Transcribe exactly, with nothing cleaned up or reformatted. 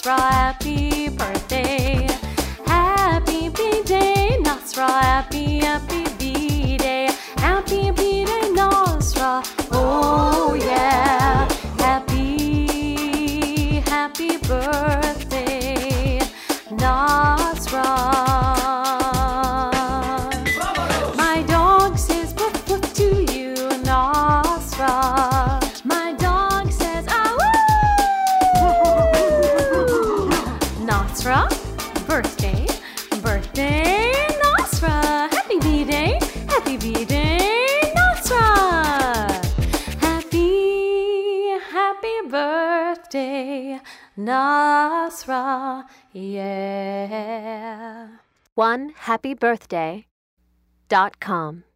Nasra, happy birthday. Happy B-Day, Nasra, happy, happy B-Day. Happy B-Day, Nasra, oh yeah. Happy, happy birthday, Nasra. My dog says woof woof to you, Nasra. My dog says ah woo. Nasra, birthday, birthday, Nasra. Happy B-Day, happy B-Day, Nasra. Happy, happy birthday, Nasra, yeah. one happy birthday dot com